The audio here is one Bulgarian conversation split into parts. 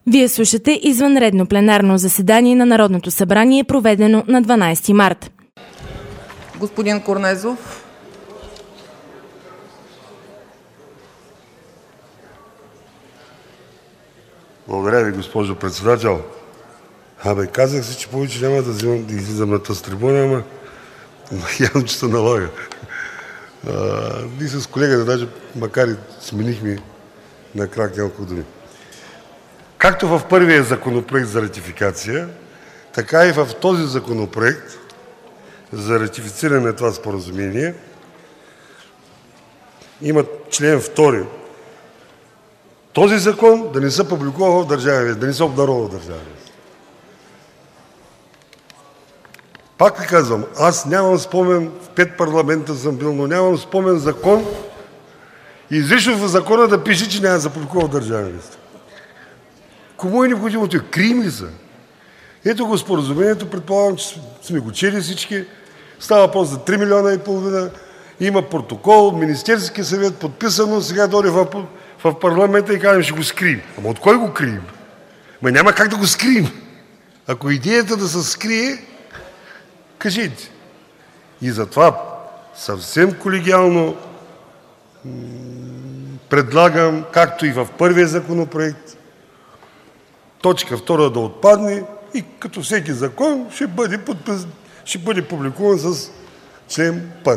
Вие слушате извънредно пленарно заседание на Народното събрание, проведено на 12 март. Господин Корнезов. Благодаря ви, госпожо председател. Казах си, че повече няма да излизам на тази трибуна, ама явно, че се налага. Ние с колегата, даже макар и сменихме на крак няколко думи. Както в първия законопроект за ратификация, така и в този законопроект за ратифициране на това споразумение има член 2. Този закон да не се публикува в Държавен вестник, да не се обнародва в Държавен вестник. Пак ви казвам, аз нямам спомен, в 5 парламента съм бил, но нямам спомен закон, изрично в закона да пише, че няма да се публикува в Държавен вестник. Кому е необходимо? Крием ли са? Ето го споразумението, предполагам, че сме го чели всички. Става въпрос за 3,5 милиона. Има протокол, Министерски съвет, подписано. Сега дойде в парламента и казвам, ще го скрием. Ама от кой го крием? Няма как да го скрием. Ако идеята да се скрие, кажете. И затова съвсем колегиално предлагам, както и в първия законопроект, точка 2 да отпадне и като всеки закон ще бъде публикуван с член 1.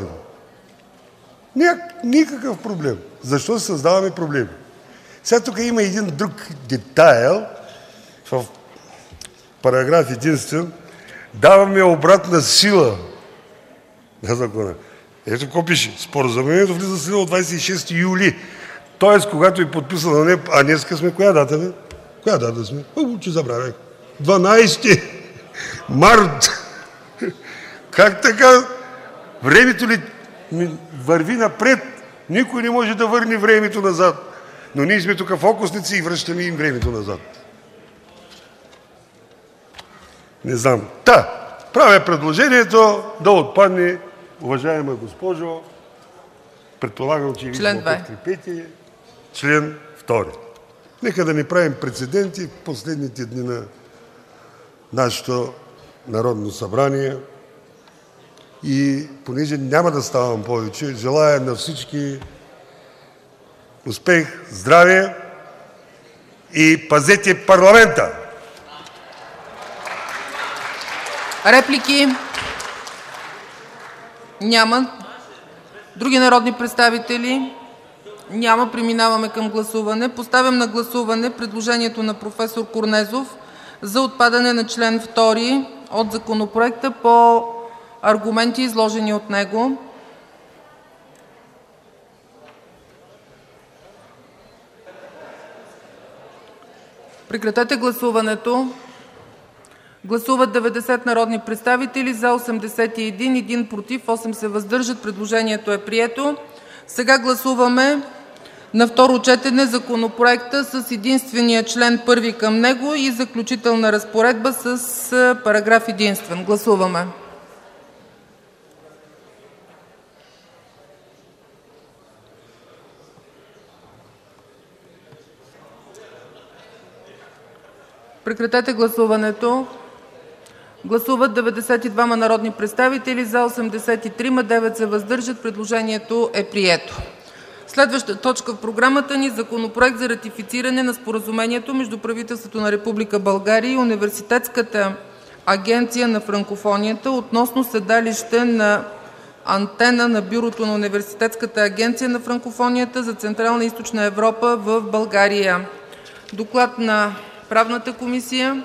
Никакъв проблем. Защо създаваме проблеми? Сега тук има един друг детайл в параграф единствен. Даваме обратна сила на закона. Ето какво пише. Споразумението влиза в сила от 26 юли. Тоест, когато е подписано, а днеска сме коя дата, бе? Коя дата сме? Че забравях. 12 март. Как така? Времето ли върви напред? Никой не може да върне времето назад. Но ние сме тук фокусници и връщаме им времето назад. Не знам. Правя предложението да отпадне, уважаема госпожо, предполагам, че ви ще подкрепите, член 2. Нека да не правим прецеденти в последните дни на нашето Народно събрание. И понеже няма да ставам повече, желая на всички успех, здраве и пазете парламента! Реплики? Няма. Други народни представители? Няма. Преминаваме към гласуване. Поставям на гласуване предложението на професор Корнезов за отпадане на член 2 от законопроекта по аргументи, изложени от него. Прекратете гласуването. Гласуват 90 народни представители, за 81, 1 против, 8 се въздържат. Предложението е прието. Сега гласуваме на второ четене законопроекта с единствения член 1 към него и заключителна разпоредба с параграф единствен. Гласуваме. Прекратете гласуването. Гласуват 92 народни представители, за 83, 9 се въздържат. Предложението е прието. Следваща точка в програмата ни – Законопроект за ратифициране на Споразумението между правителството на Република България и Университетската агенция на франкофонията относно седалище на антена на Бюрото на Университетската агенция на франкофонията за Централна и Източна Европа в България. Доклад на Правната комисия.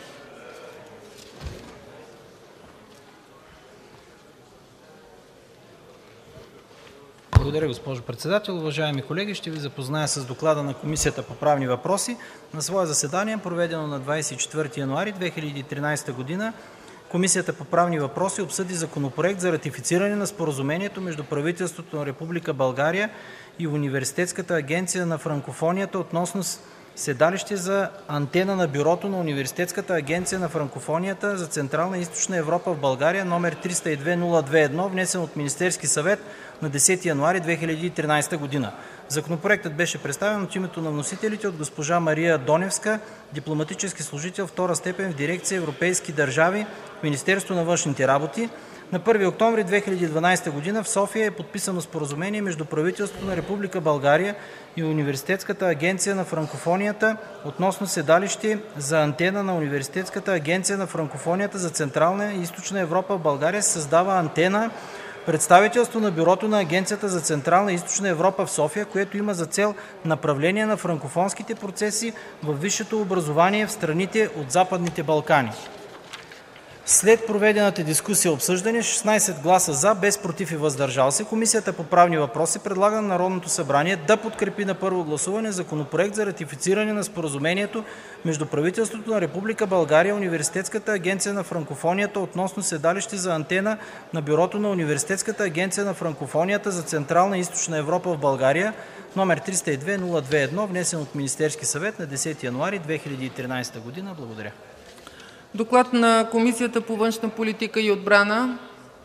Благодаря, госпожо председател. Уважаеми колеги, ще ви запозная с доклада на Комисията по правни въпроси. На свое заседание, проведено на 24 януари 2013 г., Комисията по правни въпроси обсъди Законопроект за ратифициране на Споразумението между правителството на Република България и Университетската агенция на франкофонията относно седалище за антена на Бюрото на Университетската агенция на франкофонията за Централна и Източна Европа в България, № 302-02-1, внесен от Министерския съвет на 10 януари 2013 година. Законопроектът беше представен от името на вносителите от госпожа Мария Доневска, дипломатически служител втора степен в дирекция Европейски държави в Министерството на външните работи. На 1 октомври 2012 г. в София е подписано споразумение между правителството на Република България и Университетската агенция на франкофонията относно седалище за антена на Университетската агенция на франкофонията за Централна и Източна Европа в България. Се създава антена представителство на Бюрото на Агенцията за Централна и Източна Европа в София, което има за цел направление на франкофонските процеси във висшето образование в страните от Западните Балкани. След проведената дискусия и обсъждане, 16 гласа за, без против и въздържал се, Комисията по правни въпроси предлага на Народното събрание да подкрепи на първо гласуване Законопроект за ратифициране на Споразумението между правителството на Република България и Университетската агенция на франкофонията относно седалище за антена на Бюрото на Университетската агенция на франкофонията за Централна и Източна Европа в България, № 302-02-1, внесен от Министерския съвет на 10 януари 2013 година. Благодаря. Доклад на Комисията по външна политика и отбрана.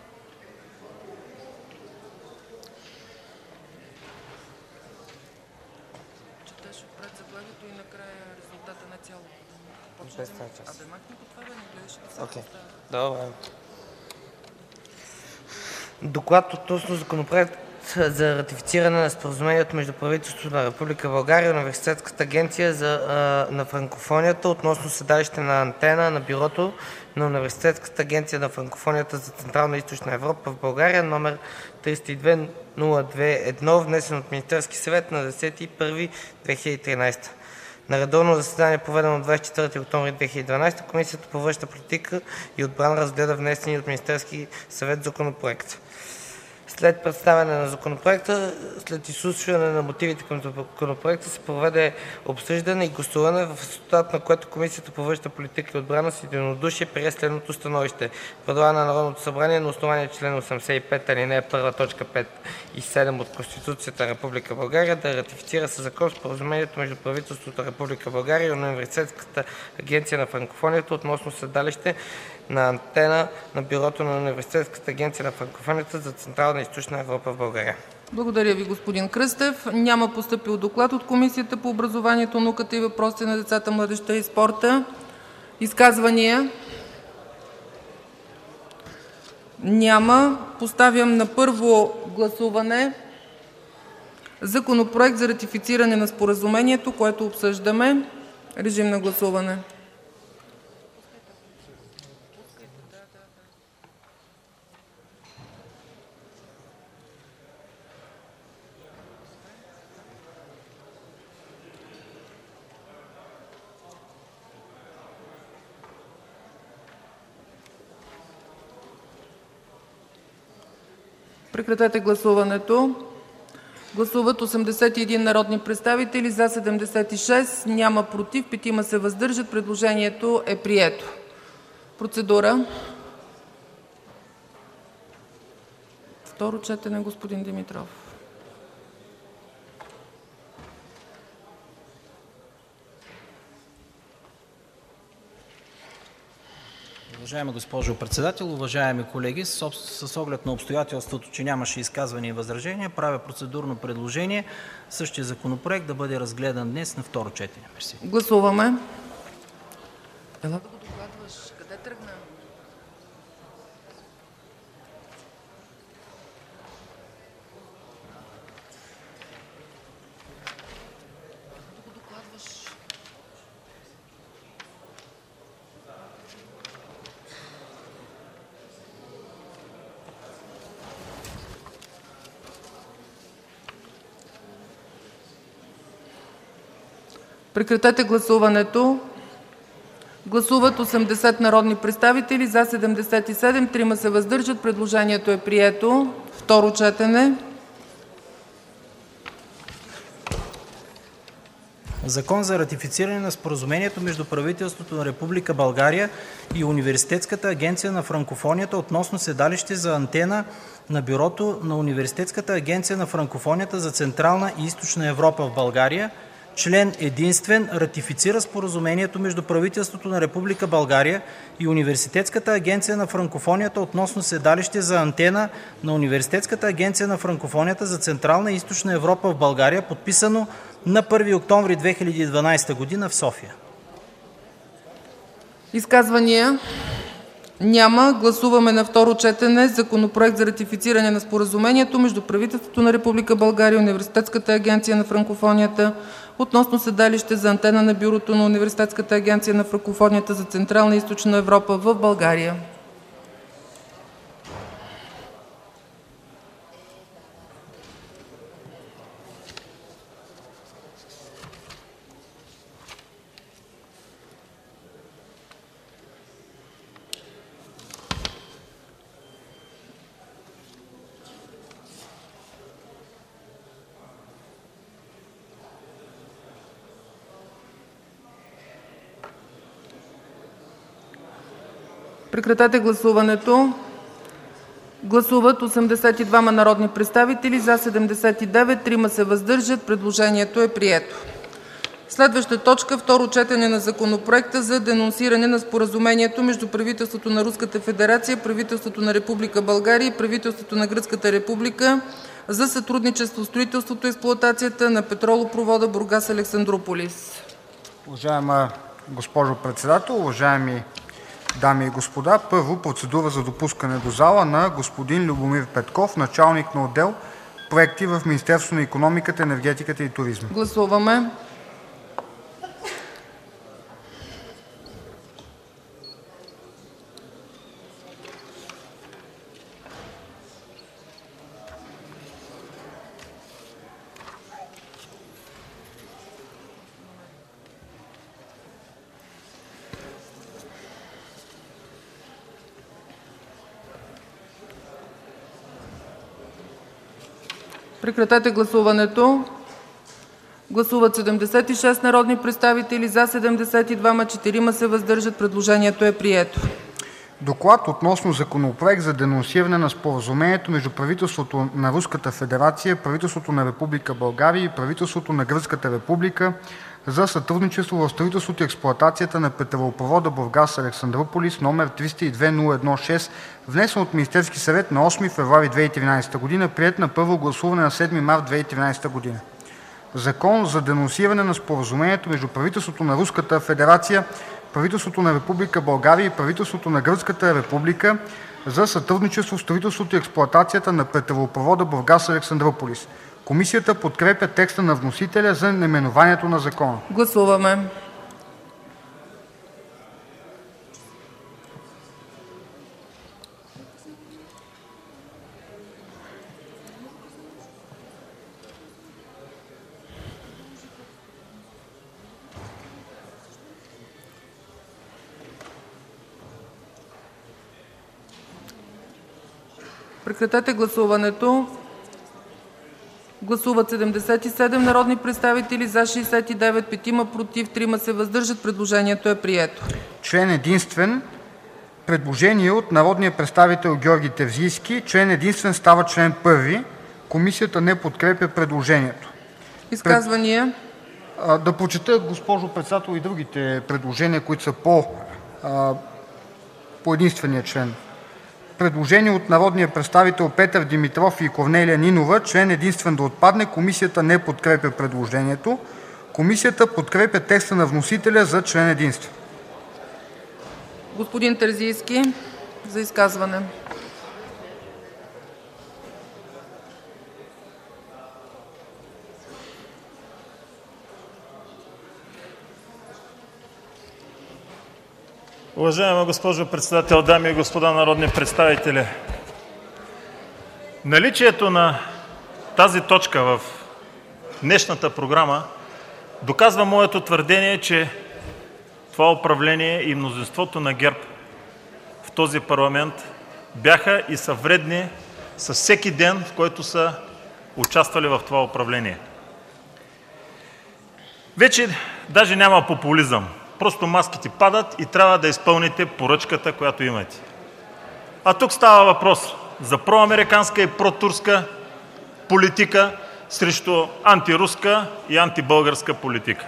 Доклад относно Законопроект за ратифициране на Споразумението между правителството на Република България и Университетската агенция на франкофонията относно седалище на антена на Бюрото на Университетската агенция на франкофонията за Централна и Източна Европа в България, № 302-02-1, внесен от Министерския съвет на 10.01.2013. На редовно заседание, проведено на 24 октомври 2012, Комисията по външна политика и отбрана разгледа внесения от Министерския съвет законопроект. След представяне на законопроекта, след изслушване на мотивите към законопроекта, се проведе обсъждане и гласуване, в резултат на което Комисията по външна политика и отбрана с единодушие прие следното становище. Предлага на Народното събрание на основание член 85, алинея 1, точка 5 и 7 от Конституцията на Република България да ратифицира със закон Споразумението между правителството на Република България и Университетската агенция на франкофонията относно седалище на антена на Бюрото на Университетската агенция на франкофонията за Централна и Източна Европа в България. Благодаря ви, господин Кръстев. Няма постъпил доклад от Комисията по образованието, науката и въпросите на децата, младежта и спорта. Изказвания? Няма. Поставям на първо гласуване Законопроект за ратифициране на споразумението, което обсъждаме. Режим на гласуване. Прекратете гласуването. Гласуват 81 народни представители, за 76, няма против, 5 се въздържат. Предложението е прието. Процедура. Второ четене, господин Димитров. Уважаема госпожо председател, уважаеми колеги, с оглед на обстоятелството, че нямаше изказвания и възражения, правя процедурно предложение същия законопроект да бъде разгледан днес на второ четене. Мерси. Гласуваме. Ела да го докладваш. Къде тръгна? Да го докладваш. Прекратете гласуването. Гласуват 80 народни представители, за 77, 3 се въздържат. Предложението е прието. Второ четене. Закон за ратифициране на Споразумението между правителството на Република България и Университетската агенция на франкофонията относно седалище за антена на Бюрото на Университетската агенция на франкофонията за Централна и Източна Европа в България, Член единствен. Ратифицира Споразумението между правителството на Република България и Университетската агенция на франкофонията относно седалище за антена на Университетската агенция на франкофонията за Централна и Източна Европа в България, подписано на 1 октомври 2012 г. в София. Изказвания? Няма. Гласуваме на второ четене Законопроект за ратифициране на Споразумението между правителството на Република България и Университетската агенция на франкофонията относно седалище за антена на Бюрото на Университетската агенция на франкофонията за Централна и Източна Европа в България. Прекратете гласуването. Гласуват 82 народни представители, за 79, 3 се въздържат. Предложението е прието. Следваща точка – второ четене на Законопроекта за денонсиране на Споразумението между правителството на Руската федерация, правителството на Република България и правителството на Гръцката република за сътрудничество в строителството и експлоатацията на петролопровода Бургас – Александруполис. Уважаема госпожо Председател, уважаеми дами и господа! Първо, процедура за допускане до зала на господин Любомир Петков, началник на отдел „Проекти” в Министерството на икономиката, енергетиката и туризма. Гласуваме. Прекратете гласуването. Гласуват 76 народни представители, за 72, 4 се въздържат. Предложението е прието. Доклад относно Законопроект за денонсиране на Споразумението между правителството на Руската федерация, правителството на Република България и правителството на Гръцката република за сътрудничество в строителството и експлоатацията на петролопровода Бургас – Александруполис, № 302-01-6, внесен от Министерския съвет на 8 февруари 2013 г., приет на първо гласуване на 7 март 2013 г. Закон за денонсиране на Споразумението между правителството на Руската федерация, правителството на Република България и правителството на Гръцката република за сътрудничество в строителството и експлоатацията на петролопровода Бургас – Александруполис. Комисията подкрепя текста на вносителя за наименованието на закона. Гласуваме. Прекратете гласуването. Гласуват 77 народни представители, за 69, 5 против, 3 се въздържат. Предложението е прието. Член единствен. Предложение от народния представител Георги Терзийски. Член единствен става член 1. Комисията не подкрепя предложението. Изказвания? Да прочета, госпожо Председател, и другите предложения, които са по единствения член. Предложение от народния представител Петър Димитров и Корнелия Нинова. Член единствен да отпадне. Комисията не подкрепя предложението. Комисията подкрепя текста на вносителя за член единствен. Господин Терзийски за изказване. Уважаема госпожо Председател, дами и господа народни представители! Наличието на тази точка в днешната програма доказва моето твърдение, че това управление и мнозинството на ГЕРБ в този парламент бяха и са вредни с всеки ден, в който са участвали в това управление. Вече даже няма популизъм. Просто маските падат и трябва да изпълните поръчката, която имате. А тук става въпрос за проамериканска и протурска политика, срещу антируска и антибългарска политика.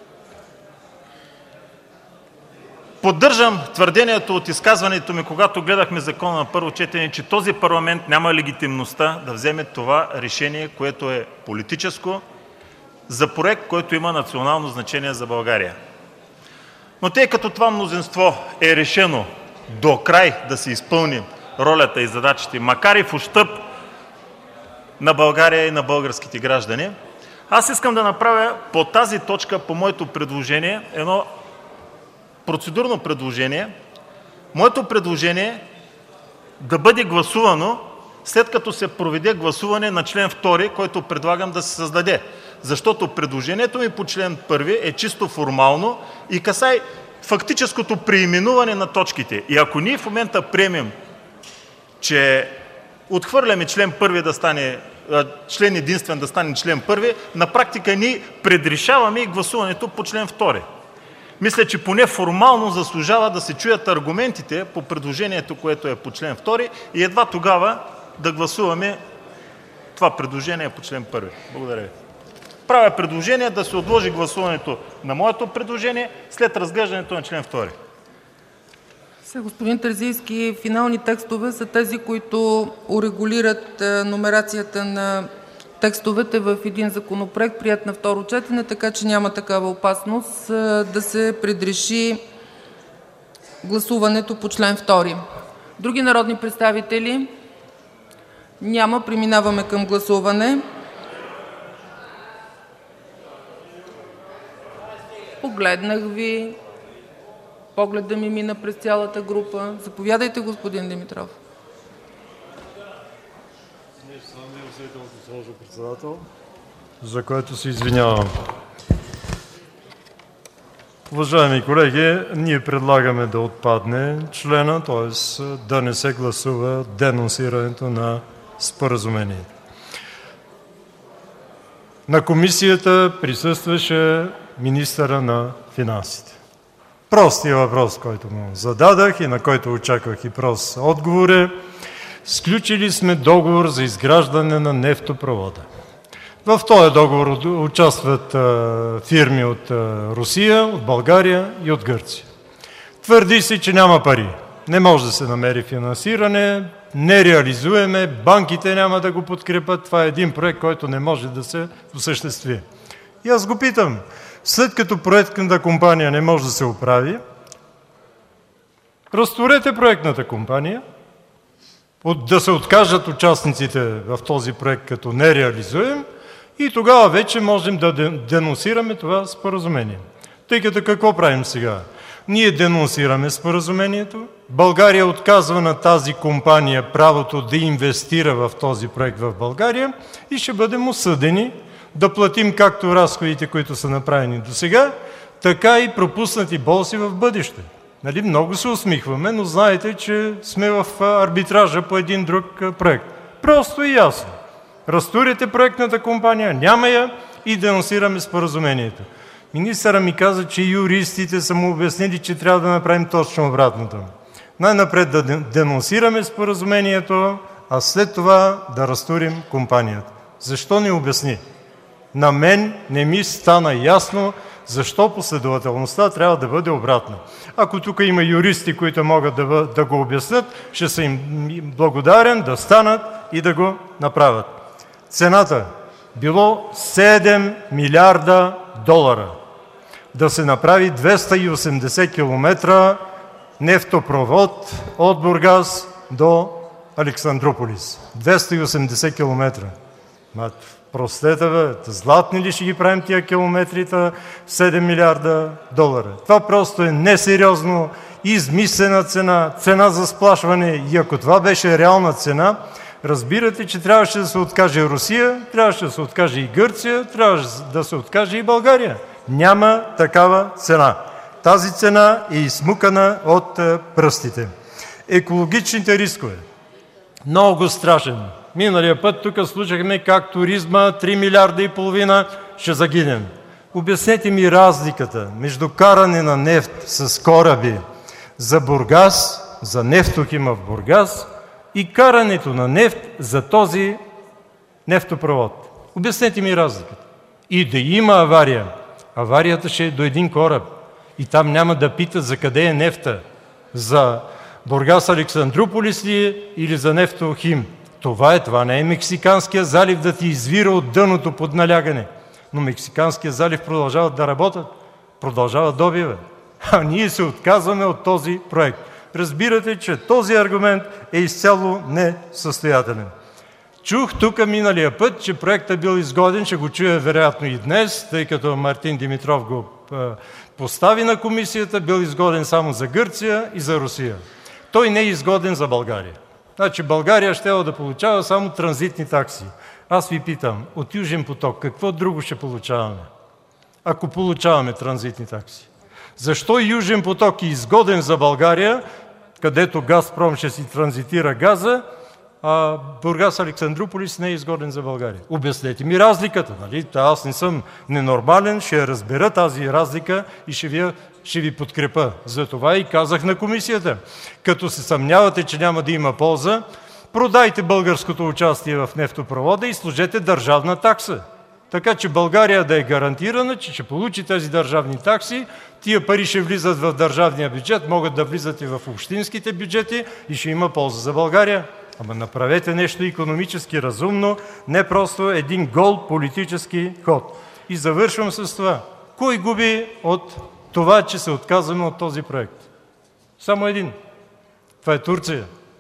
Поддържам твърдението от изказването ми, когато гледахме закона на първо четене, че този парламент няма легитимността да вземе това решение, което е политическо, за проект, който има национално значение за България. Но тъй като това мнозинство е решено до край да се изпълни ролята и задачите, макар и в ущърб на България и на българските граждани, аз искам да направя по тази точка, по моето предложение, едно процедурно предложение. Моето предложение е да бъде гласувано, след като се проведе гласуване на член 2, който предлагам да се създаде. Защото предложението ми по член 1 е чисто формално и касае фактическото преименуване на точките. И ако ние в момента приемем, че отхвърляме член 1 да стане член единствен да стане член 1, на практика ние предрешаваме и гласуването по член 2. Мисля, че поне формално заслужава да се чуят аргументите по предложението, което е по член 2 и едва тогава да гласуваме това предложение по член 1. Благодаря ви. Правя предложение да се отложи гласуването на моето предложение след разглеждането на член 2. Господин Терзийски, финални текстове са тези, които урегулират номерацията на текстовете в един законопроект, приет на второ четене, така че няма такава опасност да се предреши гласуването по член 2. Други народни представители? Няма. Преминаваме към гласуване. Погледнах ви. Погледа ми мина през цялата група. Заповядайте, господин Димитров. Госпожо председател, за което се извинявам. Уважаеми колеги, ние предлагаме да отпадне члена, т.е. да не се гласува денонсирането на споразумението. На комисията присъстваше министъра на финансите. Простият въпрос, който му зададах и на който очаквах и прост отговор е: сключили сме договор за изграждане на нефтопровода. В този договор участват фирми от Русия, от България и от Гърция. Твърди се, че няма пари. Не може да се намери финансиране, не реализуеме, банките няма да го подкрепят. Това е един проект, който не може да се осъществи. И аз го питам: след като проектната компания не може да се оправи, разтворете проектната компания, да се откажат участниците в този проект като нереализуем и тогава вече можем да денонсираме това споразумение. Тъй като какво правим сега? Ние денонсираме споразумението, България отказва на тази компания правото да инвестира в този проект в България и ще бъдем осъдени да платим както разходите, които са направени до сега, така и пропуснати бонуси в бъдеще. Нали, много се усмихваме, но знаете, че сме в арбитража по един друг проект. Просто и ясно. Разтурите проектната компания, няма я и денонсираме споразумението. Министърът ми каза, че юристите са му обяснили, че трябва да направим точно обратното. Най-напред да денонсираме споразумението, а след това да разтурим компанията. Защо не обясни? На мен не ми стана ясно защо последователността трябва да бъде обратна. Ако тук има юристи, които могат да го обяснят, ще съм им благодарен да станат и да го направят. Цената било 7 милиарда долара. Да се направи 280 км нефтопровод от Бургас до Александруполис. 280 км. Простете, бе, златни ли ще ги правим тия километрите? 7 милиарда долара. Това просто е несериозно, измислена цена, цена за сплашване. И ако това беше реална цена, разбирате, че трябваше да се откаже Русия, трябваше да се откаже и Гърция, трябваше да се откаже и България. Няма такава цена. Тази цена е изсмукана от пръстите. Екологичните рискове. Много страшен. Миналия път тук слушахме как туризма 3 милиарда и половина ще загинем. Обяснете ми разликата между каране на нефт с кораби за Бургас, за Нефтохима в Бургас и карането на нефт за този нефтопровод. Обяснете ми разликата. И да има авария, аварията ще е до един кораб и там няма да питат за къде е нефта. За Бургас Александруполис ли е или за Нефтохим? Това не е Мексиканския залив да ти извира от дъното под налягане. Но Мексиканския залив продължава да работят, продължава добива. А ние се отказваме от този проект. Разбирате, че този аргумент е изцяло несъстоятелен. Чух тук миналия път, че проектът бил изгоден, ще го чуя вероятно и днес, тъй като Мартин Димитров го постави на комисията, бил изгоден само за Гърция и за Русия. Той не е изгоден за България. Значи България щела да получава само транзитни такси. Аз ви питам, от Южен поток какво друго ще получаваме, ако получаваме транзитни такси? Защо Южен поток е изгоден за България, където Газпром ще си транзитира газа, а Бургас Александруполис не е изгоден за България? Обяснете ми разликата, нали? Аз не съм ненормален, ще я разбера тази разлика и ще ви подкрепа. Затова и казах на комисията, като се съмнявате, че няма да има полза, продайте българското участие в нефтопровода и сложете държавна такса. Така че България да е гарантирана, че ще получи тези държавни такси, тия пари ще влизат в държавния бюджет, могат да влизат и в общинските бюджети и ще има полза за България. Ама направете нещо икономически разумно, не просто един гол политически ход. И завършвам с това. Кой губи от това, че се отказваме от този проект? Само един. Това е Турция.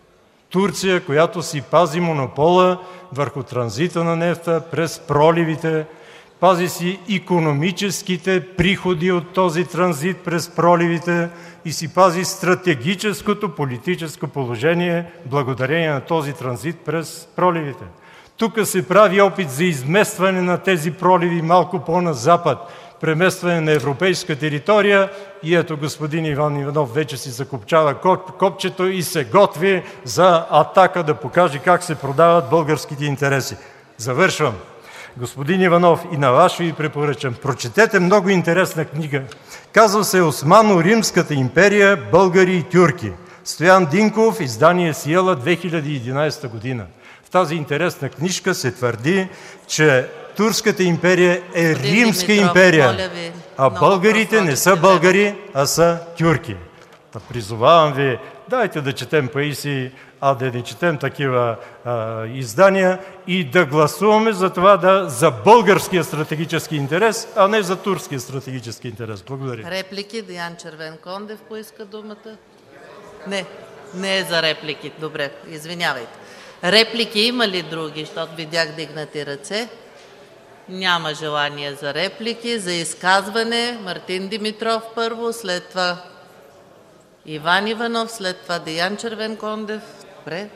Турция, която си пази монопола върху транзита на нефта през проливите, пази си икономическите приходи от този транзит през проливите и си пази стратегическото политическо положение благодарение на този транзит през проливите. Тук се прави опит за изместване на тези проливи малко по-на запад, преместване на европейска територия и ето господин Иван Иванов вече си закопчава копчето и се готви за атака да покаже как се продават българските интереси. Завършвам. Господин Иванов, и на вас ще ви препоръчам. Прочетете много интересна книга. Казва се Османо-Римската империя, българи и тюрки. Стоян Динков, издание Сиела, 2011 година. В тази интересна книжка се твърди, че Турската империя е римска империя, а българите не са българи, а са тюрки. Та призовавам ви, дайте да четем Паисий, а да не четем такива издания и да гласуваме за това за българския стратегически интерес, а не за турския стратегически интерес. Благодаря. Реплики? Деян Червенкондев поиска думата. Не е за реплики. Добре, извинявайте. Реплики има ли други, защото видях дигнати ръце? Няма желание за реплики. За изказване Мартин Димитров първо, след това Иван Иванов, след това Деян Червенкондев. Добре.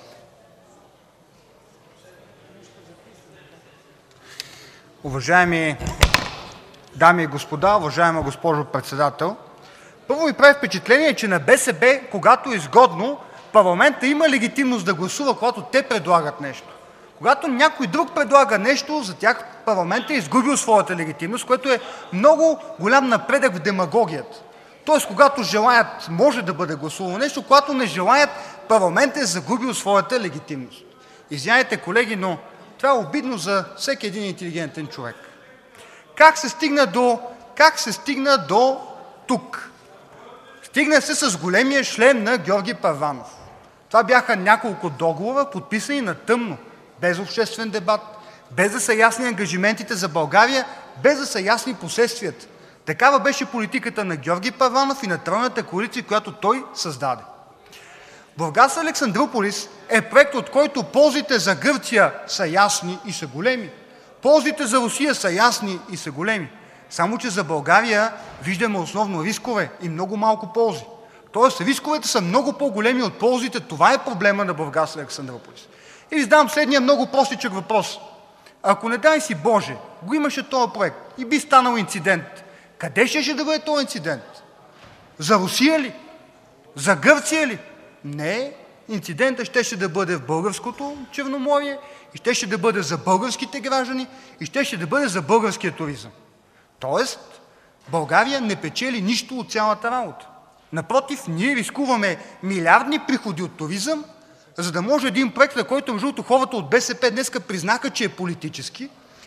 Уважаеми дами и господа, уважаема госпожо председател, първо ми прави впечатление, че на БСП, когато е изгодно, парламентът има легитимност да гласува, когато те предлагат нещо. Когато някой друг предлага нещо, за тях парламентът е изгубил своята легитимност, което е много голям напредък в демагогията. Тоест, когато желаят, може да бъде гласувано нещо, когато не желаят, парламентът е загубил своята легитимност. Извинявайте, колеги, но това е обидно за всеки един интелигентен човек. Как се стигна до тук? Стигна се с големия шлем на Георги Първанов. Това бяха няколко договора, подписани на тъмно, без обществен дебат, без да са ясни ангажиментите за България, без да са ясни последствията. Такава беше политиката на Георги Първанов и на тройната коалиция, която той създаде. Бургас Александруполис е проект, от който ползите за Гърция са ясни и са големи. Ползите за Русия са ясни и са големи. Само че за България виждаме основно рискове и много малко ползи. Тоест рисковете са много по-големи от ползите. Това е проблема на Бургас Александруполис. И ви задам следния много простичък въпрос. Ако не дай си Боже, го имаше този проект и би станал инцидент, къде ще да бъде този инцидент? За Русия ли? За Гърция ли? Не, инцидентът щеше да бъде в българското Черноморие и щеше да бъде за българските граждани и щеше да бъде за българския туризъм. Тоест, България не печели нищо от цялата работа. Напротив, ние рискуваме милиардни приходи от туризъм, за да може един проект, на който между другото хората от БСП днеска признаха, че е политически,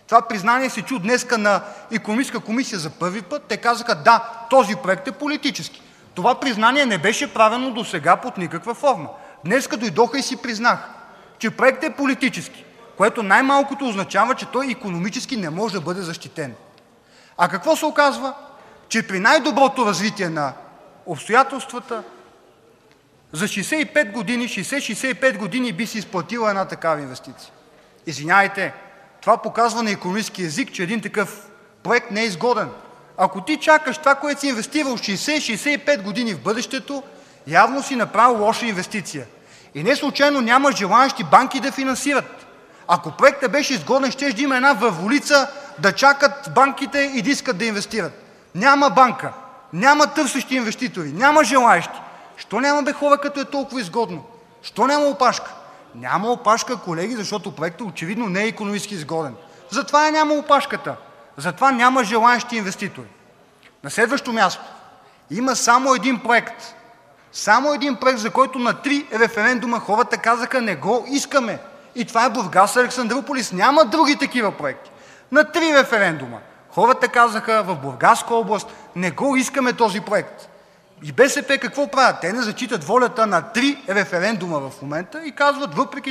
Това признание се чу днеска на Икономическа комисия за първи път. Те казаха: да, този проект е политически. Това признание не беше правено досега под никаква форма. Днеска дойдоха и си признаха, че проектът е политически, което най-малкото означава, че той икономически не може да бъде защитен. А какво се оказва? Че при най-доброто развитие на обстоятелствата за 60-65 години би се изплатила една такава инвестиция. Извинявайте, това показва на икономически език, че един такъв проект не е изгоден. Ако ти чакаш това, което си инвестирал 60-65 години в бъдещето, явно си направил лоша инвестиция. И не случайно няма желаещи банки да финансират. Ако проектът беше изгоден, щеш да има една върволица да чакат банките и да искат да инвестират. Няма банка, няма търсещи инвеститори, няма желаещи. Що няма, бе, хора, като е толкова изгодно? Що няма опашка? Няма опашка, колеги, защото проектът очевидно не е икономически изгоден. Затова няма опашката. Затова няма желаещи инвеститори. На следващо място, има само един проект. Само един проект, за който на 3 референдума хората казаха: не го искаме. И това е Бургас – Александруполис. Няма други такива проекти. На 3 референдума хората казаха в Бургаска област: не го искаме този проект. И БСП какво правят? Те не зачитат волята на 3 референдума в момента и казват: въпреки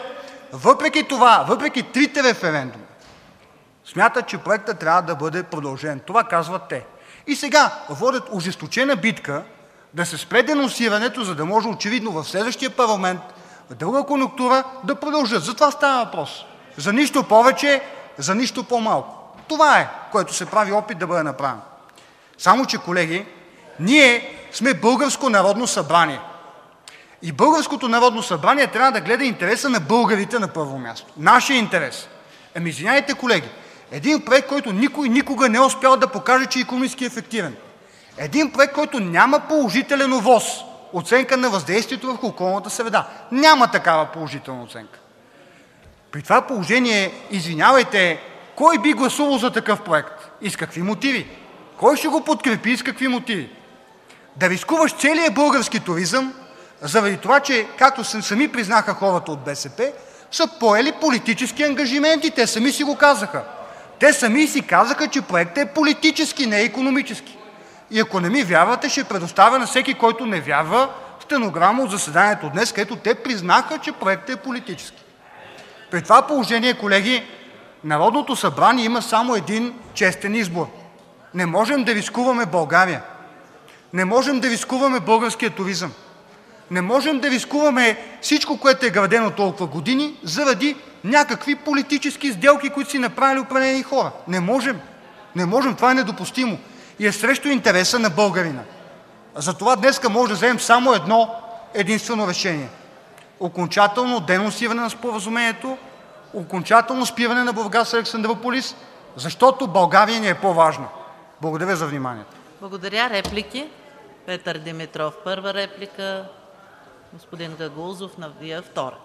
3-те референдума, смятат, че проектът трябва да бъде продължен. Това казват те. И сега водят ожесточена битка да се спре денонсирането, за да може очевидно в следващия парламент, в друга конюнктура, да продължат. За това става въпрос. За нищо повече, за нищо по-малко. Това е, което се прави опит да бъде направено. Само че, колеги, ние сме Българско народно събрание. И Българското народно събрание трябва да гледа интереса на българите на първо място. Нашия интерес. Извиняйте, колеги, един проект, който никой никога не е успял да покаже, че е икономически ефективен. Един проект, който няма положителен ОВОС, оценка на въздействието върху околната среда. Няма такава положителна оценка. При това положение, извинявайте, кой би гласувал за такъв проект? И с какви мотиви? Кой ще го подкрепи и с какви мотиви? Да рискуваш целия български туризъм, заради това, че, както сами признаха хората от БСП, са поели политически ангажименти. Те сами си го казаха. Те сами си казаха, че проектът е политически, не е икономически. И ако не ми вярвате, ще предоставя на всеки, който не вярва, стенограма от заседанието днес, където те признаха, че проектът е политически. При това положение, колеги, Народното събрание има само един честен избор. Не можем да рискуваме България. Не можем да рискуваме българския туризъм. Не можем да рискуваме всичко, което е градено толкова години, заради някакви политически сделки, които си направили определени хора. Не можем. Не можем. Това е недопустимо. И е срещу интереса на българина. Затова днеска може да вземем само едно единствено решение. Окончателно денонсиране на споразумението, окончателно спиране на Бургас – Александруполис, защото България ни е по-важна. Благодаря за вниманието. Благодаря. Реплики? Петър Димитров – първа реплика. Господин Гагаузов – Вие втора.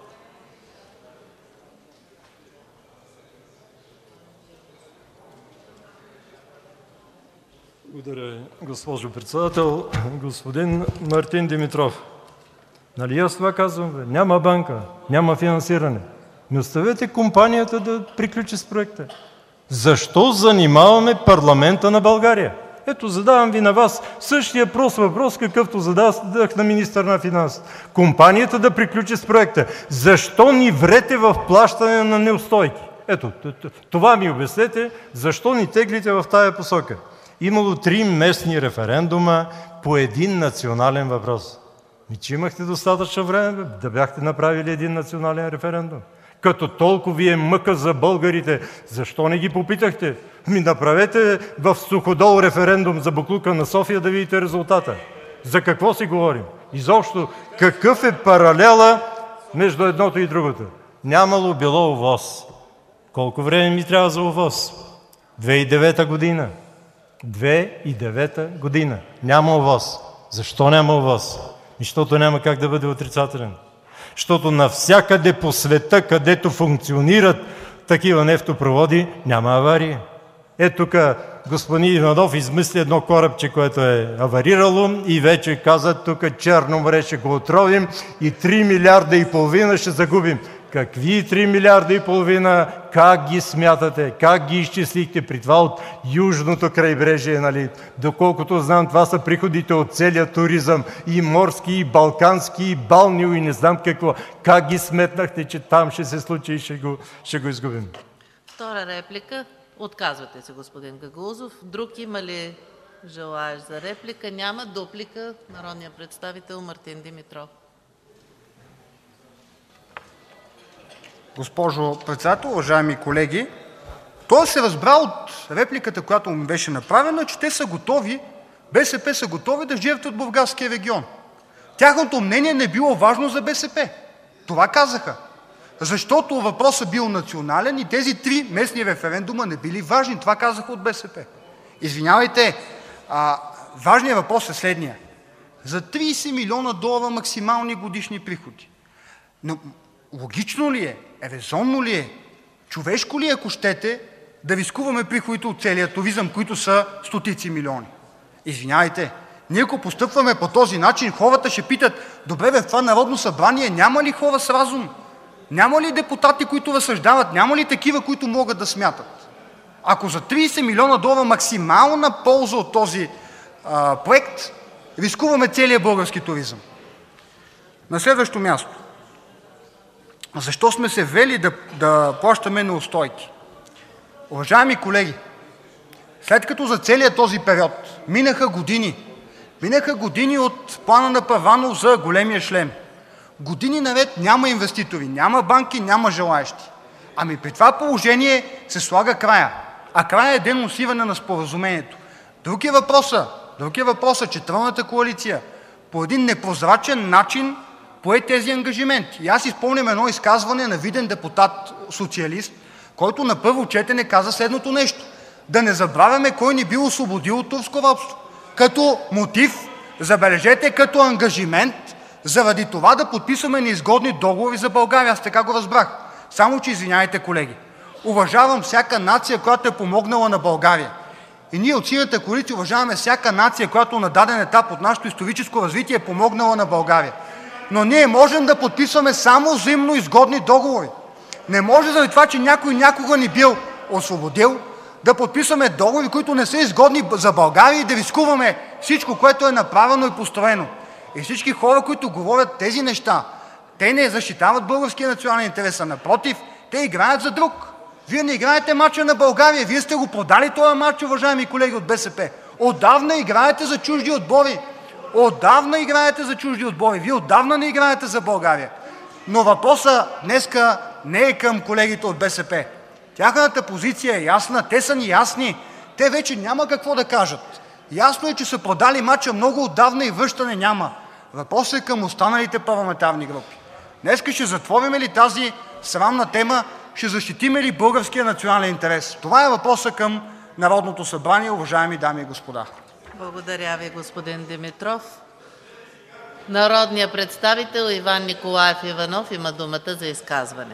Благодаря, госпожо председател. Господин Мартин Димитров, нали аз това казвам? Няма банка, няма финансиране. Не оставете компанията да приключи с проекта. Защо занимаваме парламента на България? Ето, задавам ви на вас същия прост въпрос, какъвто зададах на министър на финансите. Компанията да приключи с проекта. Защо ни врете в плащане на неустойки? Ето, това ми обяснете, защо ни теглите в тая посока. Имало 3 местни референдума по един национален въпрос. Че имахте достатъчно време да бяхте направили един национален референдум. Като толкова ви е мъка за българите, защо не ги попитахте? Направете в Суходол референдум за боклука на София да видите резултата. За какво си говорим? Изобщо, какъв е паралела между едното и другото? Нямало било ОВОС. Колко време ми трябва за ОВОС? 2009 година. 2009 година. Няма ОВОС. Защо няма ОВОС? Защото няма как да бъде отрицателен. Защото навсякъде по света, където функционират такива нефтопроводи, няма авария. Ето тук господин Иванов измисли едно корабче, което е аварирало и вече каза тук Черно море ще го отровим и 3,5 милиарда ще загубим. Какви 3 милиарда и половина? Как ги смятате? Как ги изчислихте? При това от южното крайбрежие, нали? Доколкото знам, това са приходите от целия туризъм. И морски, и балкански, и балнео, и не знам какво. Как ги сметнахте, че там ще се случи и ще го изгубим? Втора реплика. Отказвате се, господин Гагаузов. Друг има ли желаещ за реплика? Няма. Дуплика. Народният представител Мартин Димитров. Госпожо председател, уважаеми колеги, той се разбра от репликата, която му беше направена, че те са готови, БСП са готови да жертват Бургаския регион. Тяхното мнение не било важно за БСП. Това казаха. Защото въпросът бил национален и тези 3 местни референдума не били важни. Това казаха от БСП. Извинявайте, важният въпрос е следния. За 30 милиона долара максимални годишни приходи. Но логично ли е, резонно ли е, човешко ли е, ако щете, да рискуваме приходите от целия туризъм, които са стотици милиони? Извинявайте, ние ако постъпваме по този начин, хората ще питат: добре бе, в това Народно събрание няма ли хора с разум? Няма ли депутати, които разсъждават? Няма ли такива, които могат да смятат? Ако за 30 милиона долара максимална полза от този проект, рискуваме целия български туризъм. На следващо място. Защо сме се вели да плащаме неустойки? Уважаеми колеги, след като за целия този период минаха години от плана на Първанов за големия шлем, години наред няма инвеститори, няма банки, няма желаещи. Ами при това положение се слага края, а края е денонсиране на споразумението. Друг е въпросът, че Тройната коалиция по един непрозрачен начин пое тези ангажименти. И аз изпомням едно изказване на виден депутат социалист, който на първо четене каза следното нещо: да не забравяме кой ни бил освободил от турско робство. Като мотив, забележете, като ангажимент, заради това да подписваме неизгодни договори за България. Аз така го разбрах. Само че, извинявайте, колеги, уважавам всяка нация, която е помогнала на България. И ние от Синята коалиция уважаваме всяка нация, която на даден етап от нашето историческо развитие е помогнала на България. Но ние можем да подписваме само взаимно изгодни договори. Не може заради това, че някой някога ни бил освободил, да подписваме договори, които не са изгодни за България и да рискуваме всичко, което е направено и построено. И всички хора, които говорят тези неща, те не защитават българския национален интерес, а напротив, те играят за друг. Вие не играете мача на България, вие сте го продали този мач, уважаеми колеги от БСП. Отдавна играете за чужди отбори. Вие отдавна не играете за България. Но въпросът днеска не е към колегите от БСП. Тяхната позиция е ясна, те са ни ясни. Те вече няма какво да кажат. Ясно е, че са продали мача много отдавна и връщане няма. Въпросът е към останалите парламентарни групи. Днеска ще затворим ли тази срамна тема, ще защитим ли българския национален интерес? Това е въпросът към Народното събрание, уважаеми дами и господа. Благодаря ви, господин Димитров. Народният представител Иван Николаев Иванов има думата за изказване.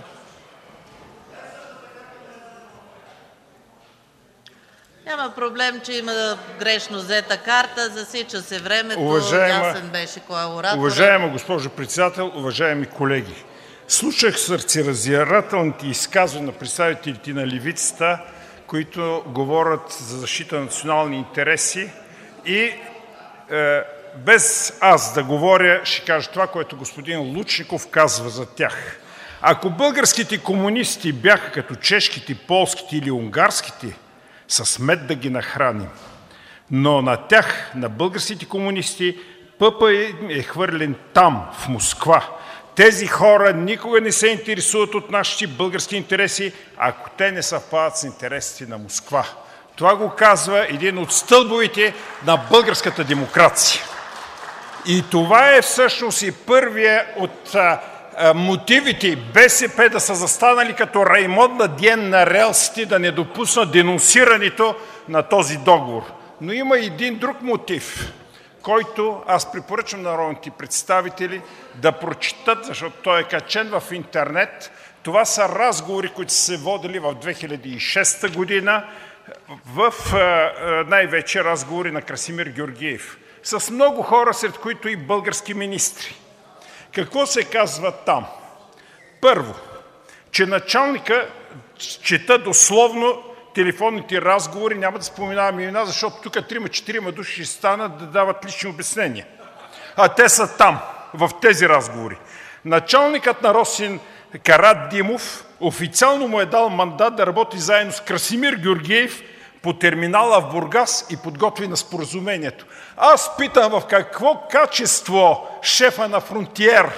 Няма проблем, че има грешно взета карта, засича се времето, ясен беше кой е оратор. Уважаема госпожо председател, уважаеми колеги! Слушах сърцераздирателните изказвания на представителите на левицата, които говорят за защита на национални интереси и без аз да говоря, ще кажа това, което господин Лучников казва за тях. Ако българските комунисти бяха като чешките, полските или унгарските, с мед да ги нахраним. Но на тях, на българските комунисти, пъпа е хвърлен там, в Москва. Тези хора никога не се интересуват от нашите български интереси, ако те не съвпадат с интересите на Москва. Това го казва един от стълбовете на българската демокрация. И това е всъщност и първия от мотивите БСП да са застанали като Раймонда Диен на релсите, да не допуснат денонсирането на този договор. Но има един друг мотив, който аз препоръчвам народните представители да прочитат, защото той е качен в интернет. Това са разговори, които са се водили в 2006 година, в най-вече разговори на Красимир Георгиев, с много хора, сред които и български министри. Какво се казва там? Първо, че началника чета дословно телефонните разговори, няма да споменавам имена, защото тук 3-4 души ще станат да дават лични обяснения. А те са там, в тези разговори. Началникът на Росен Карадимов официално му е дал мандат да работи заедно с Красимир Георгиев по терминала в Бургас и подготви на споразумението. Аз питам в какво качество шефа на Фронтиер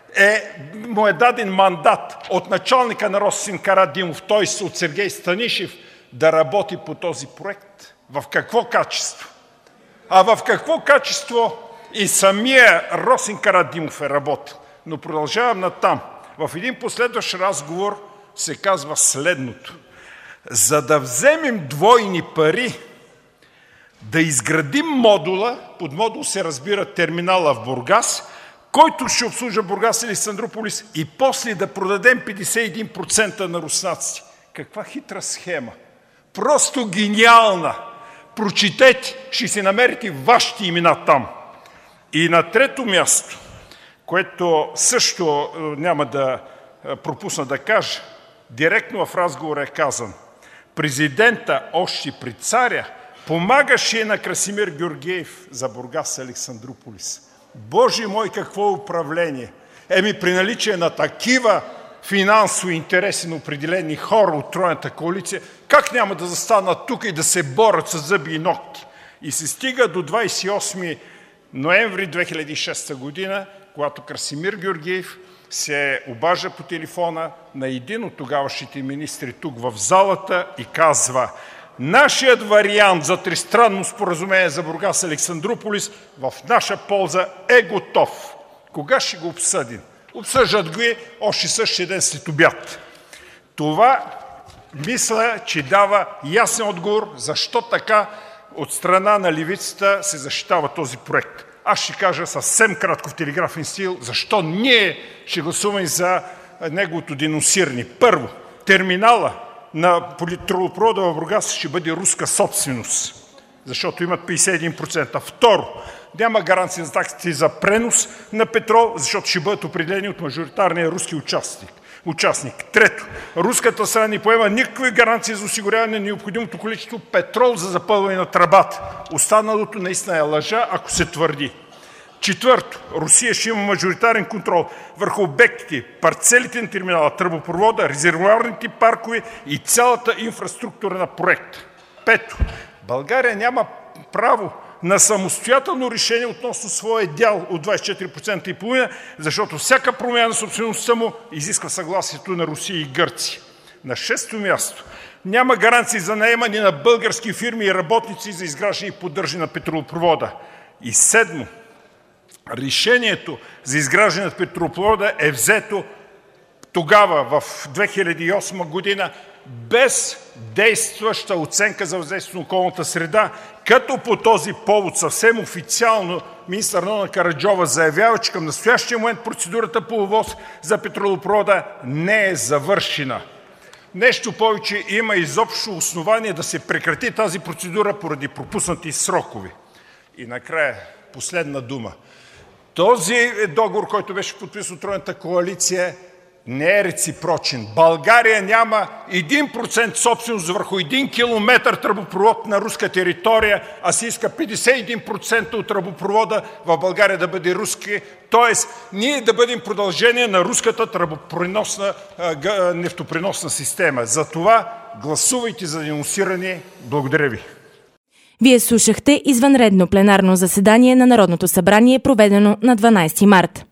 му е даден мандат от началника на Росен Карадимов, т.е. от Сергей Станишев, да работи по този проект? В какво качество? А в какво качество и самия Росен Карадимов е работил? Но продължавам натам. В един последващ разговор се казва следното. За да вземем двойни пари, да изградим модула, под модул се разбира терминала в Бургас, който ще обслужва Бургас и Александруполис, и после да продадем 51% на руснаците. Каква хитра схема! Просто гениална! Прочетете, ще си намерите вашите имена там. И на трето място, което също няма да пропусна да кажа, директно в разговора е казан: президента още при царя помагаше на Красимир Георгиев за Бургас и Александруполис. Боже мой, какво управление! При наличие на такива финансови интереси на определени хора от тройната коалиция, как няма да застанат тук и да се борят с зъби и ногти? И се стига до 28 ноември 2006 година, когато Красимир Георгиев се обажда по телефона на един от тогавашните министри тук в залата и казва: нашият вариант за тристранно споразумение за Бургас и Александруполис в наша полза е готов. Кога ще го обсъдим? Обсъждат го още същия ден след обяд. Това мисля, че дава ясен отговор защо така от страна на левицата се защитава този проект. Аз ще кажа съвсем кратко в телеграфен стил защо ние ще гласуваме за неговото денонсиране. Първо, терминала на тръбопровода в Бургас ще бъде руска собственост, защото имат 51%. Второ, няма гаранция за таксите за пренос на петрол, защото ще бъдат определени от мажоритарния руски участник. Трето, руската страна не поема никакви гаранции за осигуряване на необходимото количество петрол за запълване на тръбата. Останалото наистина е лъжа, ако се твърди. Четвърто, Русия ще има мажоритарен контрол върху обектите, парцелите на терминала, тръбопровода, резервоарните паркове и цялата инфраструктура на проекта. Пето, България няма право на самостоятелно решение относно своя дял от 24,5%, защото всяка промяна на собствеността му изисква съгласието на Русия и Гърция. На шесто място, няма гаранции за наемане на български фирми и работници за изграждане и поддържане на петролопровода. И седмо, решението за изграждане на петролопровода е взето тогава, в 2008 година, без действаща оценка за въздействието на околната среда, като по този повод съвсем официално министър Нона Караджова заявява, че към настоящия момент процедурата по ОВОС за петролопровода не е завършена. Нещо повече, има изобщо основание да се прекрати тази процедура поради пропуснати срокове. И накрая, последна дума. Този договор, който беше подписан от тройната коалиция, не е реципрочен. България няма 1% собственост върху 1 километър тръбопровод на руска територия, а се иска 51% от тръбопровода в България да бъде руски, т.е. ние да бъдем продължение на руската нефтопреносна система. Затова гласувайте за денонсиране. Благодаря ви. Вие слушахте извънредно пленарно заседание на Народното събрание, проведено на 12 март.